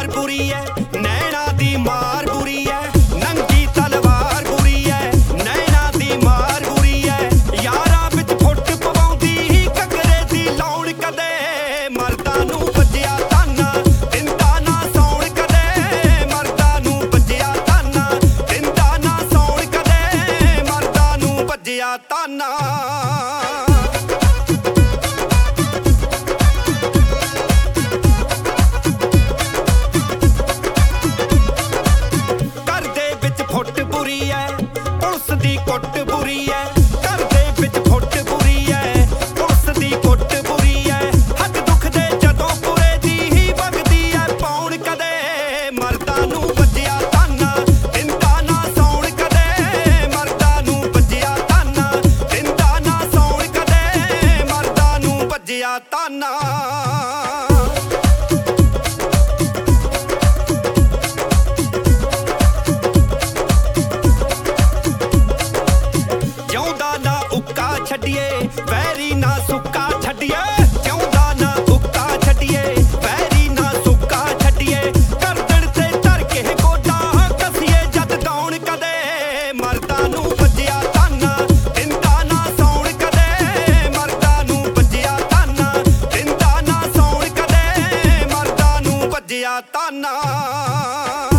तलवार बुरी है, नैना दी मार बुरी है। नंगी तलवार बुरी है, नैना दी मार बुरी है। यारा विच फुट पवाउंदी घगरे दी लौण कदे मर्दां नूं वज्जिया ताना दिंदा ना सौण कदे मर्दां नूं वज्जिया ताना दिंदा ना सौण कदे मर्दां नूं वज्जिया ताना। बुरी है पुलिस दी कुट बुरी है, घर दे विच फुट बुरी है पुलिस दी कुट बुरी है। हक दुख दे जदों पुरे दी ही वगदी है पौण कदे मर्दां नूं वज्जिया ताना दिंदा ना सौण कदे मर्दां नूं वज्जिया ताना दिंदा ना सौण कदे मर्दां नूं वज्जिया ताना। छड्डिए वैरी ना सुक्का छड्डिए, जिउंदा ना उक्का छड्डिए वैरी ना सुक्का छड्डिए। गर्दन ते धर के गोडा कसीए जद दौण कदे मर्दां नूं वज्जिया ताना दिंदा ना सौण कदे मर्दां नूं वज्जिया ताना दिंदा ना सौण कदे मर्दां नूं वज्जिया ताना।